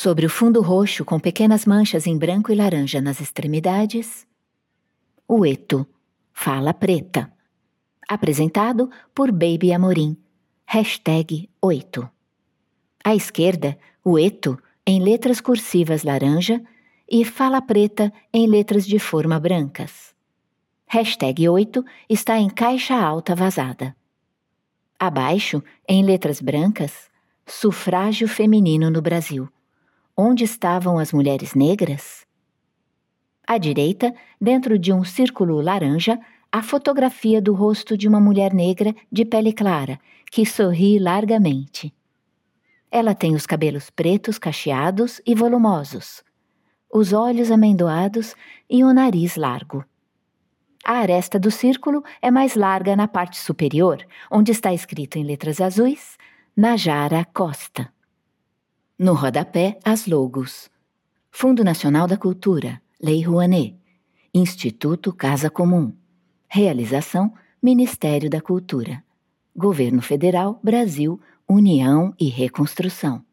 Sobre o fundo roxo com pequenas manchas em branco e laranja nas extremidades, o Eto, Fala Preta. Apresentado por Baby Amorim. #8. À esquerda, o Eto, em letras cursivas laranja, e Fala Preta em letras de forma brancas. #8 está em caixa alta vazada. Abaixo, em letras brancas, Sufrágio feminino no Brasil. Onde estavam as mulheres negras? À direita, dentro de um círculo laranja, a fotografia do rosto de uma mulher negra de pele clara, que sorri largamente. Ela tem os cabelos pretos cacheados e volumosos, os olhos amendoados e o nariz largo. A aresta do círculo é mais larga na parte superior, onde está escrito em letras azuis, Najara Costa. No rodapé, as logos. Fundo Nacional da Cultura, Lei Rouanet. Instituto Casa Comum. Realização, Ministério da Cultura. Governo Federal, Brasil, União e Reconstrução.